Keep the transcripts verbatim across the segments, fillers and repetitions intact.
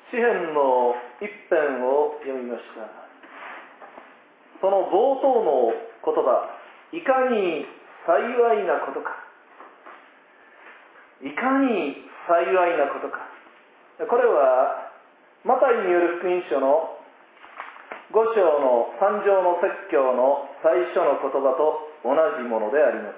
詩編の一編を読みました。その冒頭の言葉、いかに幸いなことか、いかに幸いなことか、これはマタイによる福音書のご章のさん条の説教の最初の言葉と同じものであります。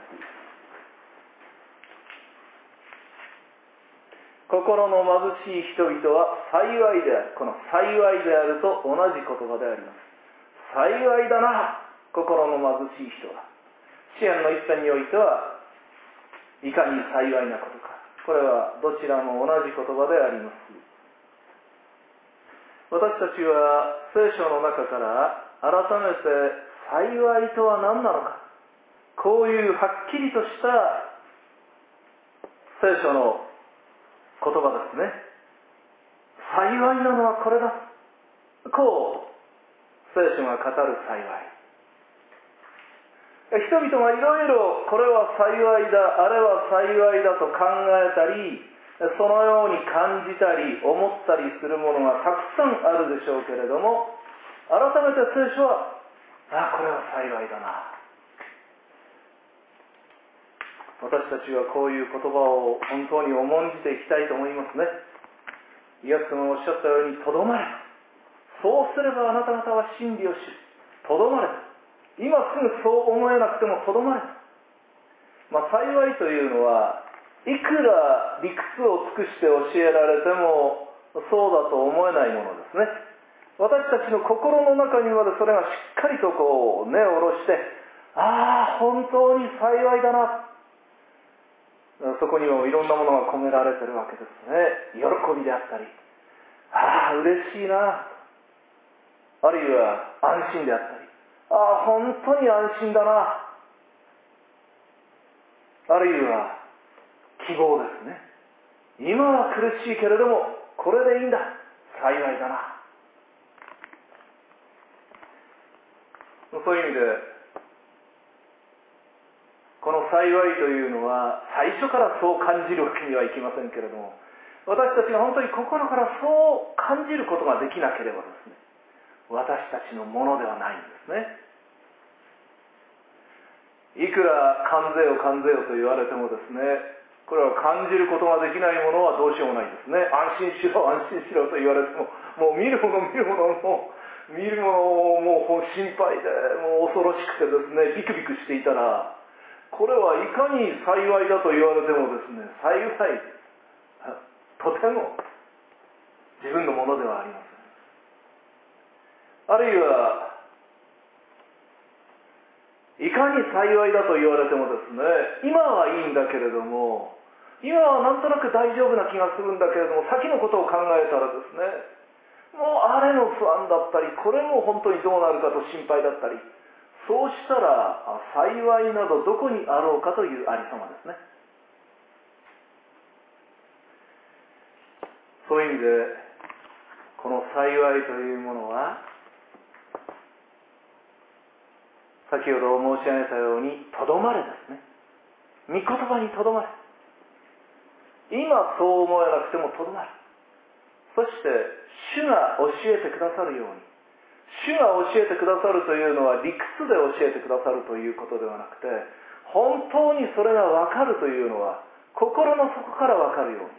心の貧しい人々は幸いである。この幸いであると同じ言葉であります。幸いだな、心の貧しい人は。詩編の一編においてはいかに幸いなことか、これはどちらも同じ言葉であります。私たちは聖書の中から改めて幸いとは何なのか、こういうはっきりとした聖書の言葉ですね。幸いなのはこれだ、こう聖書が語る幸い。人々がいろいろこれは幸いだ、あれは幸いだと考えたり、そのように感じたり思ったりするものがたくさんあるでしょうけれども、改めて聖書は、あ、これは幸いだな。私たちはこういう言葉を本当に重んじていきたいと思いますね。イエス様がおっしゃったように、とどまれ。そうすればあなた方は真理を知る。とどまれ。今すぐそう思えなくてもとどまれ。まあ、幸いというのは、いくら理屈を尽くして教えられてもそうだと思えないものですね。私たちの心の中にまでそれがしっかりとこう根を下ろして、ああ本当に幸いだな、そこにもいろんなものが込められているわけですね。喜びであったり、ああ嬉しいな、あるいは安心であったり、ああ本当に安心だな、あるいは希望ですね。今は苦しいけれどもこれでいいんだ、幸いだな。そういう意味でこの幸いというのは最初からそう感じるわけにはいきませんけれども、私たちが本当に心からそう感じることができなければですね、私たちのものではないんですね。いくら感ぜよ感ぜよと言われてもですね、これは感じることができないものはどうしようもないですね。安心しろ安心しろと言われても、もう見るもの見るものも見るものももう心配でもう恐ろしくてですね、ビクビクしていたら、これはいかに幸いだと言われてもですね、幸いとても自分のものではありません。あるいはいかに幸いだと言われてもですね、今はいいんだけれども、今はなんとなく大丈夫な気がするんだけれども、先のことを考えたらですね、もうあれの不安だったり、これも本当にどうなるかと心配だったり、そうしたら幸いなどどこにあろうかというありさまですね。そういう意味でこの幸いというものは、先ほど申し上げたようにとどまれですね。御言葉にとどまれ。今そう思えなくてもとどまれ。そして主が教えてくださるように、主が教えてくださるというのは理屈で教えてくださるということではなくて、本当にそれが分かるというのは心の底から分かるように、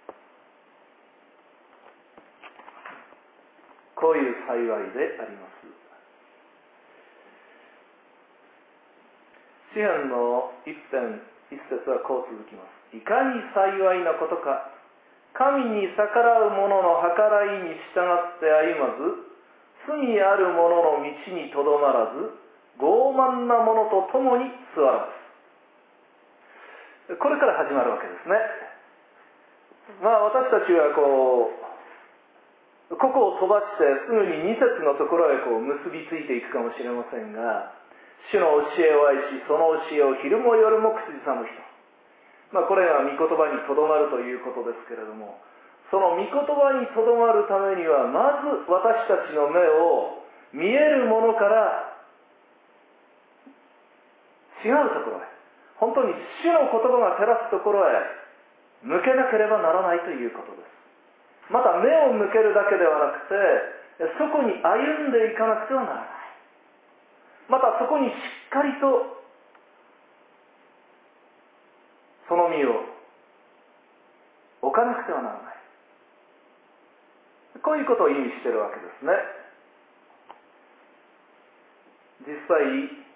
こういう幸いであります。詩編の一編一節はこう続きます。いかに幸いなことか、神に逆らう者の計らいに従って歩まず、罪ある者の道にとどまらず、傲慢な者と共に座らず。これから始まるわけですね。まあ私たちはこうここを飛ばしてすぐにに節のところへこう結びついていくかもしれませんが、主の教えを愛し、その教えを昼も夜も口ずさむ人、まあこれが御言葉にとどまるということですけれども、その御言葉にとどまるためには、まず私たちの目を見えるものから違うところへ、本当に主の言葉が照らすところへ向けなければならないということです。 また目を向けるだけではなくて、そこに歩んでいかなくてはならない。またそこにしっかりとその身を置かなくてはならない。こういうことを意味しているわけですね。実際、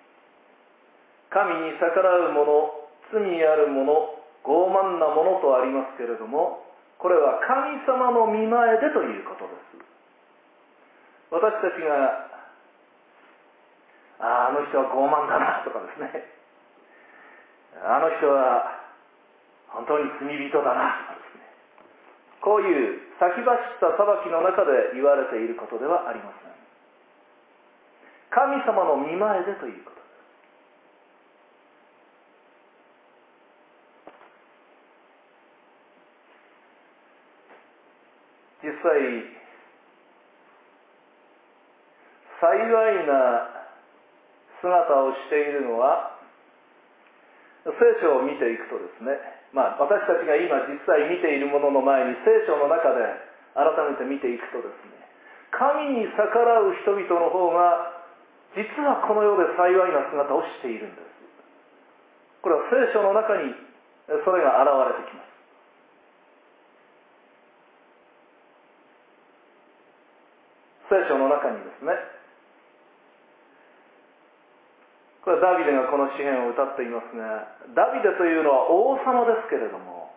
神に逆らう者、罪ある者、傲慢な者とありますけれども、これは神様の御前でということです。私たちが、ああ、あの人は傲慢だなとかですね、あの人は本当に罪人だなとかですね、こういう先走った裁きの中で言われていることではありません。神様の御前でということです。実際、幸いな姿をしているのは、聖書を見ていくとですね、まあ、私たちが今実際見ているものの前に聖書の中で改めて見ていくとですね、神に逆らう人々の方が実はこの世で幸いな姿をしているんです。これは聖書の中にそれが現れてきます。聖書の中にですね、これはダビデがこの詩篇を歌っていますが、ダビデというのは王様ですけれども、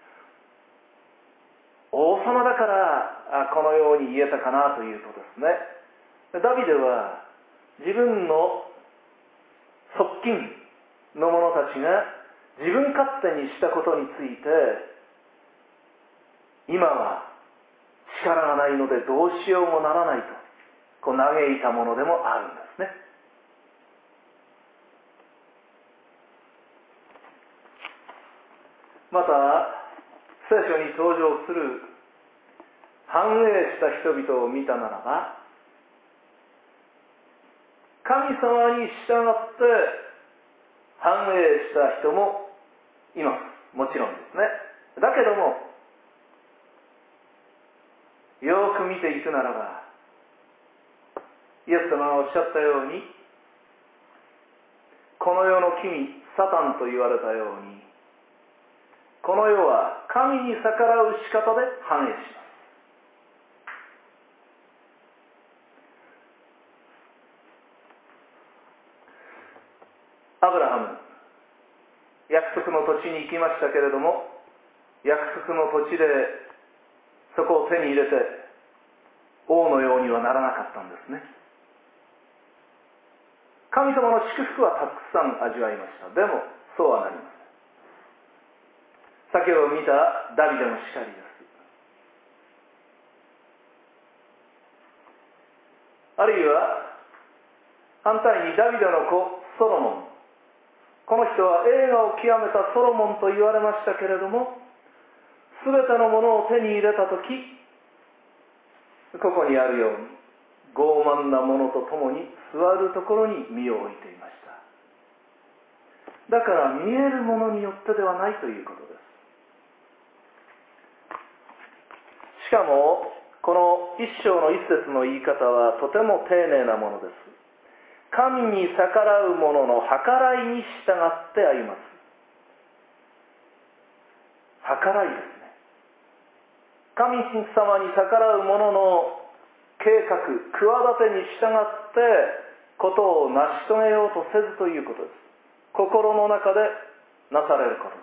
王様だからこのように言えたかなというとですね、ダビデは自分の側近の者たちが自分勝手にしたことについて、今は力がないのでどうしようもならないとこう嘆いたものでもあるんですね。また聖書に登場する繁栄した人々を見たならば、神様に従って繁栄した人もいます。もちろんですね。だけどもよく見ていくならば、イエス様がおっしゃったように、この世の君サタンと言われたように、この世は神に逆らう仕方で繁栄します。アブラハム、約束の土地に行きましたけれども、約束の土地でそこを手に入れて王のようにはならなかったんですね。神様の祝福はたくさん味わいました。でもそうはなりません。先ほど見たダビデのしかりです。あるいは反対にダビデの子ソロモン、この人は栄華を極めたソロモンと言われましたけれども、すべてのものを手に入れたとき、ここにあるように傲慢な者と共に座るところに身を置いていました。だから見えるものによってではないということです。しかもこの一章の一節の言い方はとても丁寧なものです。神に逆らう者の計らいに従って歩ます。計らいですね。神様に逆らう者の計画、企てに従ってことを成し遂げようとせずということです。心の中でなされることです。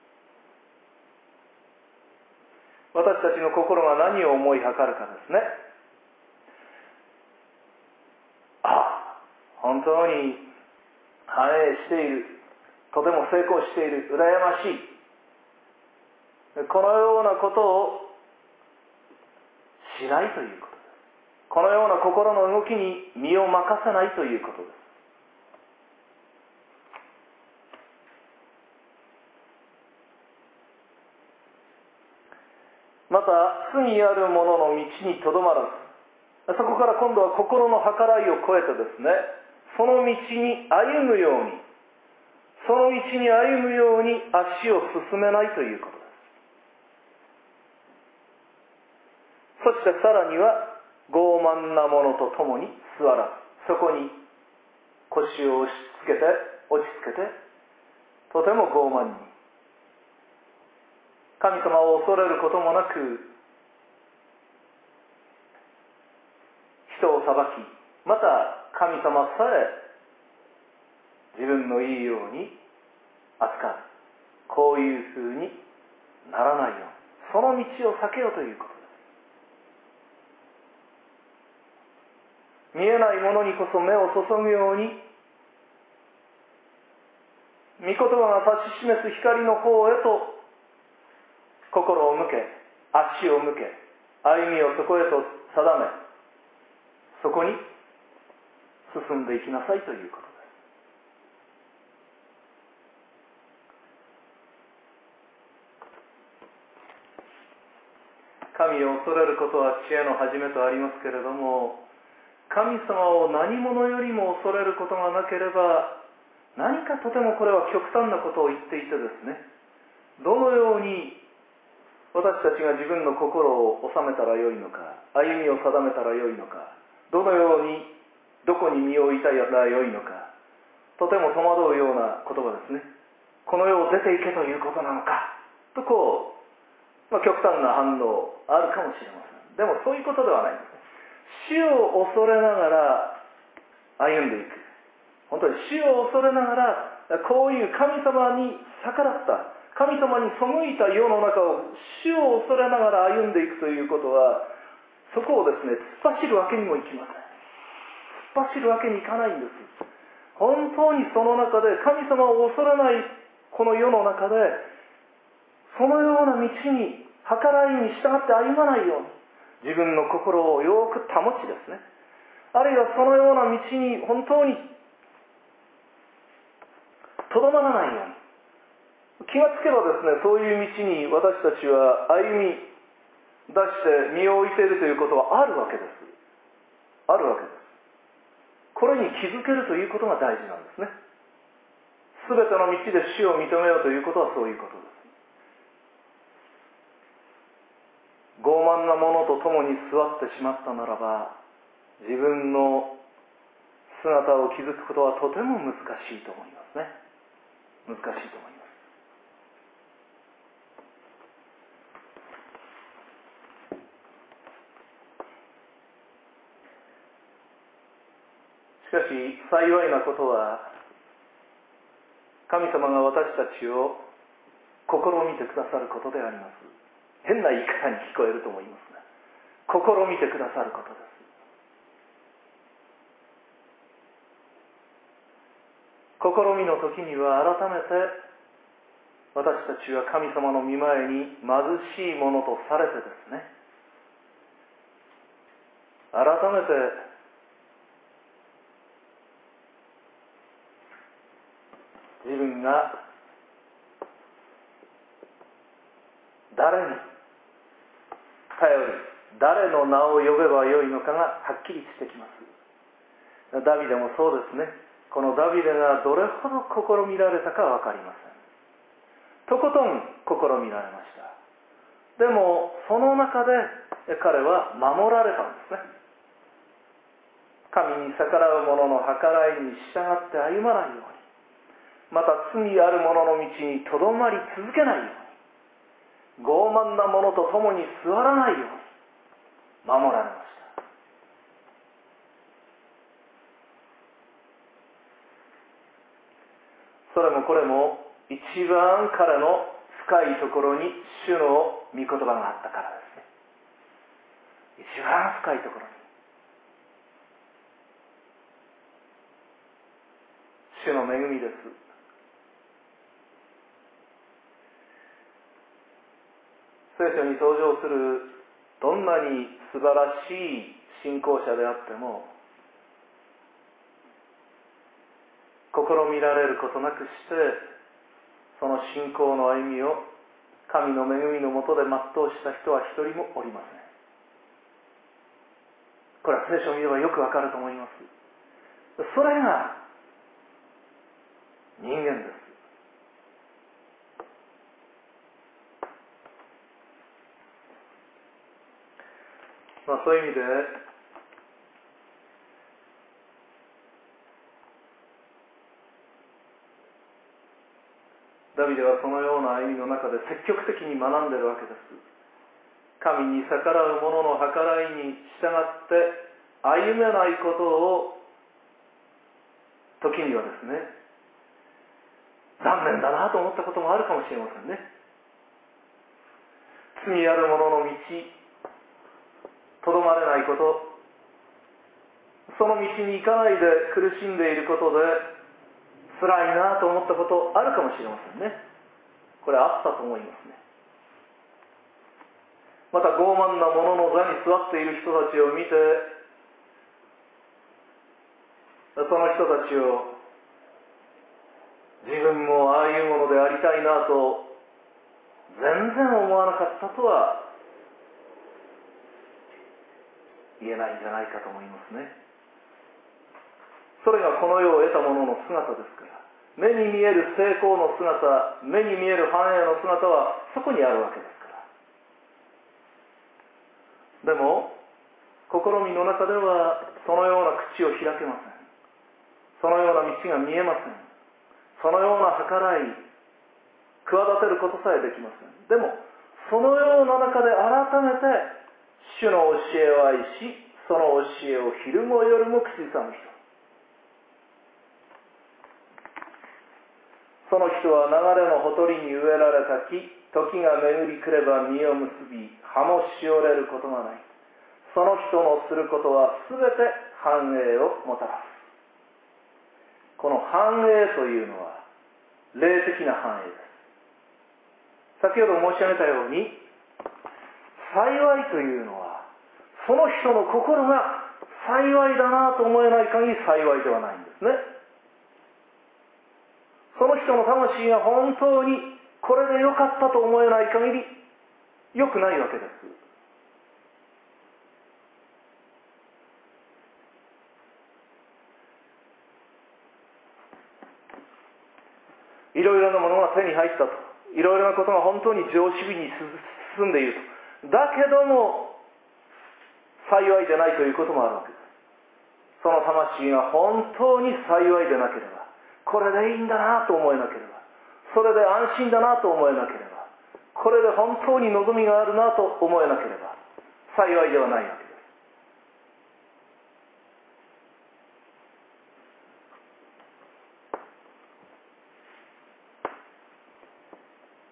私たちの心が何を思いはかるかですね。あ、本当に繁栄している、とても成功している、羨ましい、このようなことをしないということです。このような心の動きに身を任せないということです。また罪ある者の道にとどまらず、そこから今度は心の計らいを超えてですね、その道に歩むように、その道に歩むように足を進めないということです。 そしてさらには傲慢な者と共に座らず、そこに腰を押し付けて落ち着けて、とても傲慢に神様を恐れることもなく、人を裁き、また神様さえ自分のいいように扱う、こういうふうにならないように、その道を避けようということです。見えないものにこそ目を注ぐように、御言葉が指し示す光の方へと心を向け、足を向け、歩みをそこへと定め、そこに進んでいきなさいということです。神を恐れることは知恵の始めとありますけれども、神様を何者よりも恐れることがなければ、何かとてもこれは極端なことを言っていてですね、どのように私たちが自分の心を収めたらよいのか、歩みを定めたらよいのか、どのようにどこに身を置いたらよいのか、とても戸惑うような言葉ですね。この世を出ていけということなのかと、こう、まあ、極端な反応あるかもしれません。でもそういうことではないんですね。死を恐れながら歩んでいく、本当に死を恐れながら、こういう神様に逆らった、神様に背いた世の中を死を恐れながら歩んでいくということは、そこをですね、突っ走るわけにもいきません。突っ走るわけにいかないんです。本当にその中で神様を恐れないこの世の中で、そのような道に計らいに従って歩まないように、自分の心をよく保ちですね、あるいはそのような道に本当にとどまらないように、気がつけばですね、そういう道に私たちは歩み出して身を置いているということはあるわけです。あるわけです。これに気づけるということが大事なんですね。すべての道で死を認めようということはそういうことです。傲慢な者と共に座ってしまったならば、自分の姿を築くことはとても難しいと思いますね。難しいと思います。しかし幸いなことは、神様が私たちを試みてくださることであります。変な言い方に聞こえると思いますが、試みてくださることです。試みの時には改めて私たちは神様の御前に貧しいものとされてですね、改めて自分が誰に頼り、誰の名を呼べばよいのかがはっきりしてきます。ダビデもそうですね。このダビデがどれほど試みられたかは分かりません。とことん試みられました。でもその中で彼は守られたんですね。神に逆らう者の計らいに従って歩まないように、また罪ある者の道にとどまり続けないように、傲慢な者と共に座らないように守られました。それもこれも一番彼の深いところに主の御言葉があったからですね。一番深いところに主の恵みです。聖書に登場するどんなに素晴らしい信仰者であっても、試みられることなくしてその信仰の歩みを神の恵みのもとで全うした人は一人もおりません。これは聖書を見ればよくわかると思います。それが人間です。 まあ、そういう意味でダビデはそのような歩みの中で積極的に学んでいるわけです。神に逆らう者の計らいに従って歩めないことを時にはですね、残念だなと思ったこともあるかもしれませんね。罪ある者の道、とどまれないこと、その道に行かないで苦しんでいることで辛いなと思ったことあるかもしれませんね。これあったと思いますね。また傲慢な者の座に座っている人たちを見て、その人たちを自分もああいうものでありたいなと全然思わなかったとは言えないんじゃないかと思いますね。それがこの世を得た者の姿ですから、目に見える成功の姿、目に見える繁栄の姿はそこにあるわけですから。でも試みの中ではそのような口を開けません。そのような道が見えません。そのような計らい、企てることさえできません。でもそのような中で改めて主の教えを愛し、その教えを昼も夜も口ずさむ人、その人は流れのほとりに植えられた木、時が巡り来れば実を結び、葉もしおれることがない。その人のすることはすべて繁栄をもたらす。この繁栄というのは霊的な繁栄です。先ほど申し上げたように、幸いというのはその人の心が幸いだなと思えない限り幸いではないんですね。その人の魂が本当にこれで良かったと思えない限り良くないわけです。いろいろなものが手に入ったと、いろいろなことが本当に常識に進んでいると、だけども幸いでないということもあるわけです。その魂が本当に幸いでなければ、これでいいんだなと思えなければ、それで安心だなと思えなければ、これで本当に望みがあるなと思えなければ幸いではないわけです。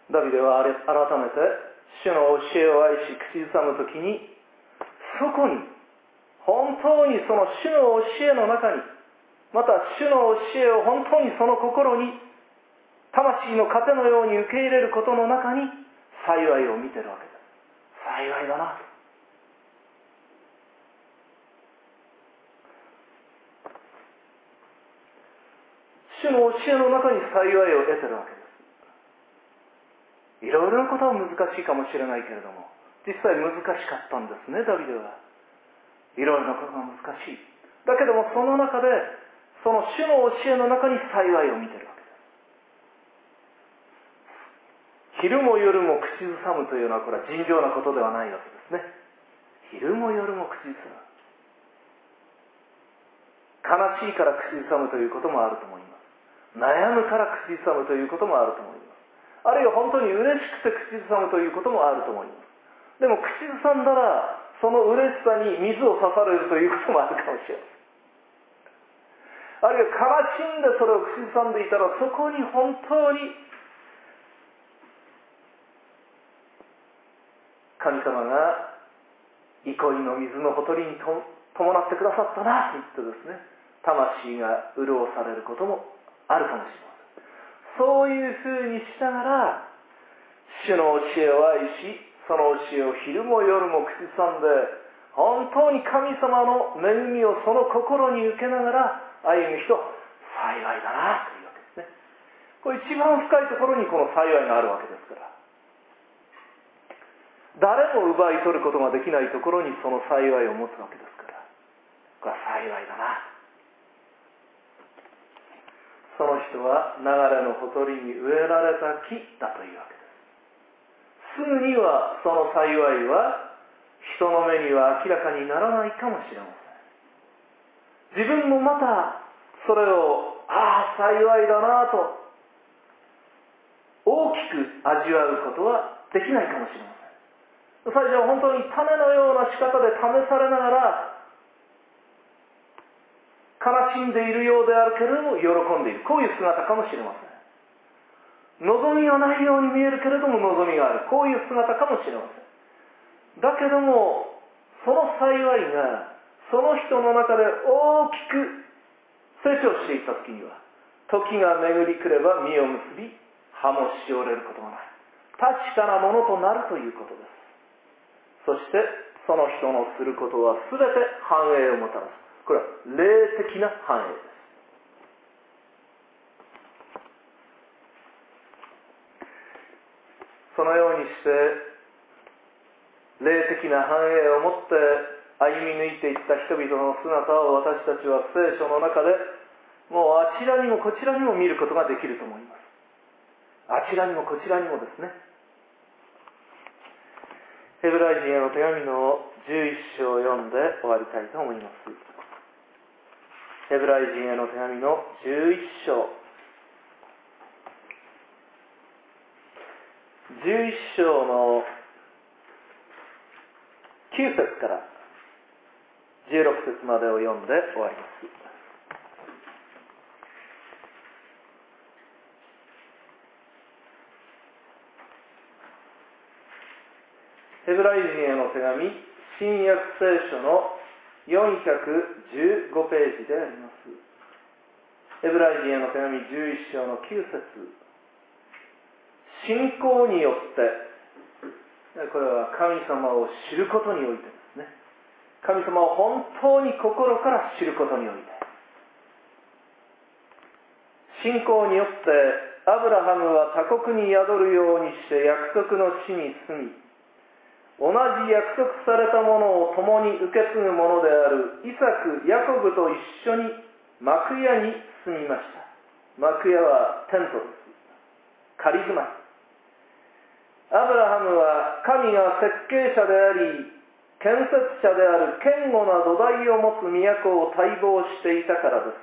ダビデは改めて主の教えを愛し口ずさむときに、そこに本当にその主の教えの中に、また主の教えを本当にその心に魂の糧のように受け入れることの中に幸いを見てるわけです。幸いだなと。主の教えの中に幸いを得てるわけです。いろいろなことは難しいかもしれないけれども、実際難しかったんですね、ダビデは。いろいろなことが難しい。だけどもその中で、その主の教えの中に幸いを見てるわけです。昼も夜も口ずさむというのは、これは尋常なことではないわけですね。昼も夜も口ずさむ。悲しいから口ずさむということもあると思います。悩むから口ずさむということもあると思います。あるいは本当に嬉しくて口ずさむということもあると思います。でも口ずさんだら、その嬉しさに水を刺されるということもあるかもしれません。あるいは悲しんでそれを口ずさんでいたら、そこに本当に神様が憩いの水のほとりにと伴ってくださったなと言ってですね、魂が潤されることもあるかもしれません。そういうふうにしながら主の教えを愛し、その教えを昼も夜も口ずさんで、本当に神様の恵みをその心に受けながら歩む人、幸いだなというわけですね。これ一番深いところにこの幸いがあるわけですから、誰も奪い取ることができないところにその幸いを持つわけですから、これは幸いだな。その人は流れのほとりに植えられた木だというわけです。すぐにはその幸いは人の目には明らかにならないかもしれません。自分もまたそれを、ああ幸いだなと大きく味わうことはできないかもしれません。最初は本当に種のような仕方で試されながら悲しんでいるようであるけれども喜んでいる、こういう姿かもしれません。望みがないように見えるけれども望みがある、こういう姿かもしれません。だけどもその幸いがその人の中で大きく成長していった時には、時が巡りくれば実を結び葉もしおれることがない、確かなものとなるということです。そしてその人のすることは全て繁栄をもたらす。これは霊的な繁栄です。そのようにして霊的な繁栄をもって歩み抜いていった人々の姿を私たちは聖書の中でもうあちらにもこちらにも見ることができると思います。あちらにもこちらにもですね。ヘブライ人への手紙のじゅういっ章を読んで終わりたいと思います。ヘブライ人への手紙のじゅういっ章、じゅういっ章のきゅう節からじゅうろく節までを読んで終わります。ヘブライ人への手紙、新約聖書のよんひゃくじゅうごページであります。ヘブライ人への手紙じゅういっ章のきゅう節、信仰によって、これは神様を知ることにおいてですね、神様を本当に心から知ることにおいて、信仰によってアブラハムは他国に宿るようにして約束の地に住み、同じ約束されたものを共に受け継ぐものであるイサク、ヤコブと一緒に幕屋に住みました。幕屋はテントです。仮住まい。アブラハムは神が設計者であり建設者である堅固な土台を持つ都を待望していたからです。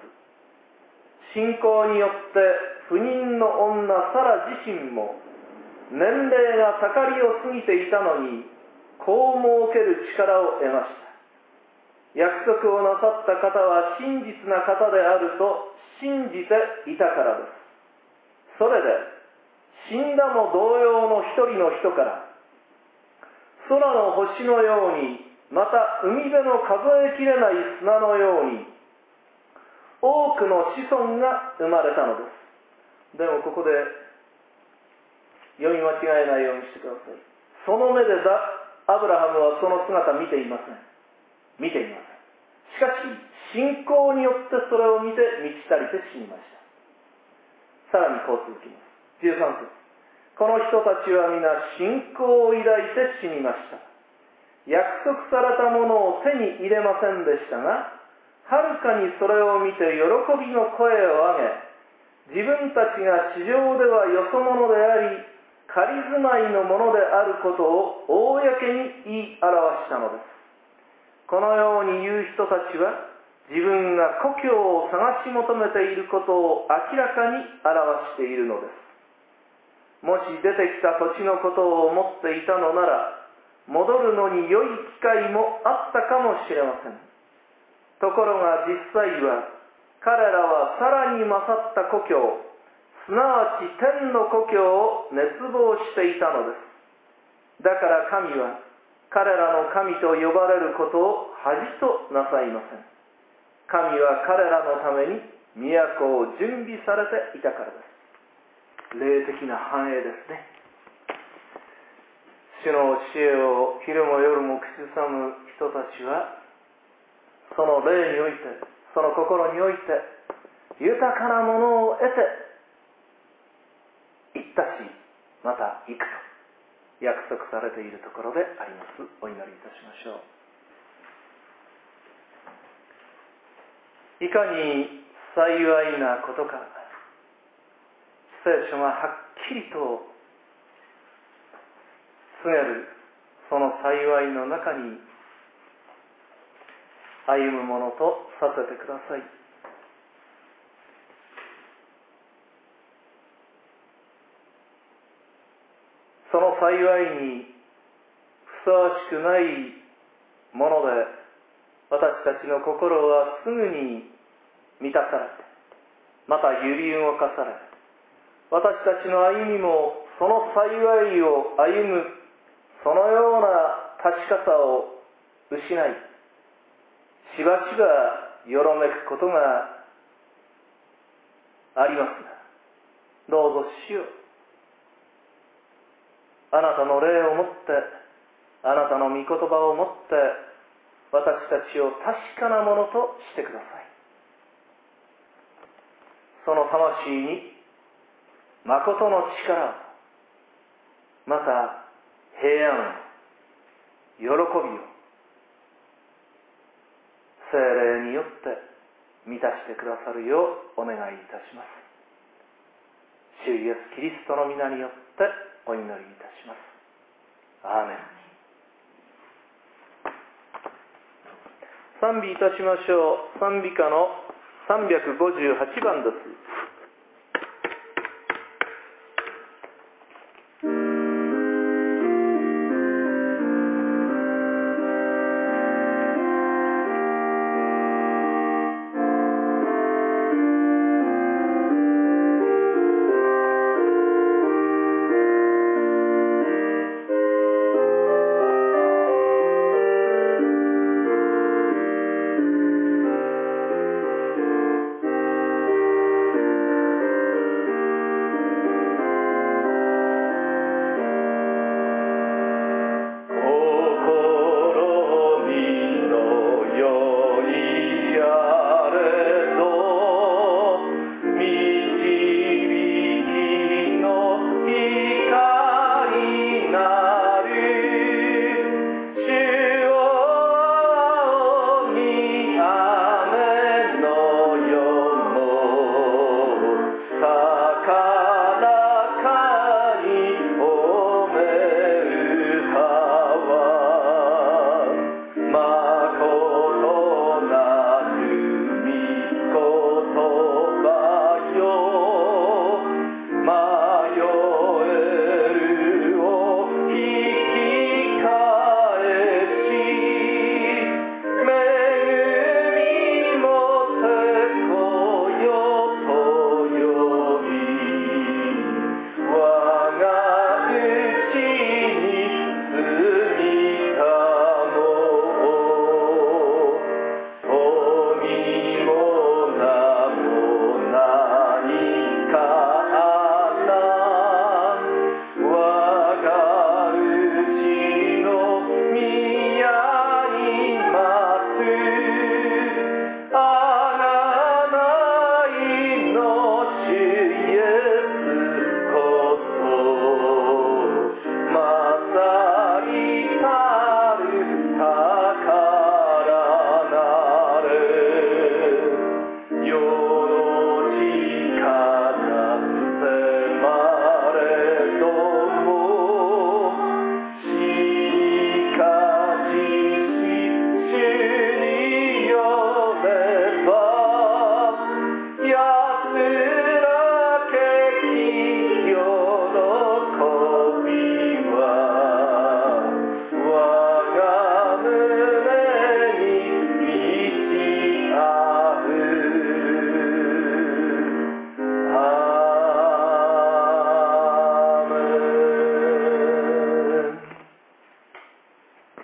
信仰によって不妊の女サラ自身も年齢が盛りを過ぎていたのに子を設ける力を得ました。約束をなさった方は真実な方であると信じていたからです。それで死んだも同様の一人の人から空の星のように、また海辺の数えきれない砂のように多くの子孫が生まれたのです。でもここで読み間違えないようにしてください。その目でだアブラハムはその姿を見ていません。見ていません。しかし信仰によってそれを見て満ち足りて死にました。さらにこう続きます。じゅうさん節、この人たちは皆信仰を抱いて死にました。約束されたものを手に入れませんでしたが、はるかにそれを見て喜びの声を上げ、自分たちが地上ではよそ者であり仮住まいのものであることを公に言い表したのです。このように言う人たちは自分が故郷を探し求めていることを明らかに表しているのです。もし出てきた土地のことを思っていたのなら、戻るのに良い機会もあったかもしれません。ところが実際は彼らはさらに勝った故郷、すなわち天の故郷を熱望していたのです。だから神は彼らの神と呼ばれることを恥となさいません。神は彼らのために都を準備されていたからです。霊的な繁栄ですね。主の教えを昼も夜も口ずさむ人たちは、その霊において、その心において豊かなものを得て行ったし、また行くと約束されているところであります。お祈りいたしましょう。いかに幸いなことか、聖書がはっきりと告げるその幸いの中に歩むものとさせてください。その幸いにふさわしくないもので、私たちの心はすぐに満たされ、また揺り動かされ、私たちの歩みもその幸いを歩む、そのような確かさを失い、しばしばよろめくことがありますが、どうぞ主よ、あなたの霊をもって、あなたの御言葉をもって、私たちを確かなものとしてください。その魂に誠の力を、また平安を、喜びを、聖霊によって満たしてくださるようお願いいたします。主イエス・キリストの皆によってお祈りいたします。アーメン。賛美いたしましょう。賛美歌のさんびゃくごじゅうはちばんです。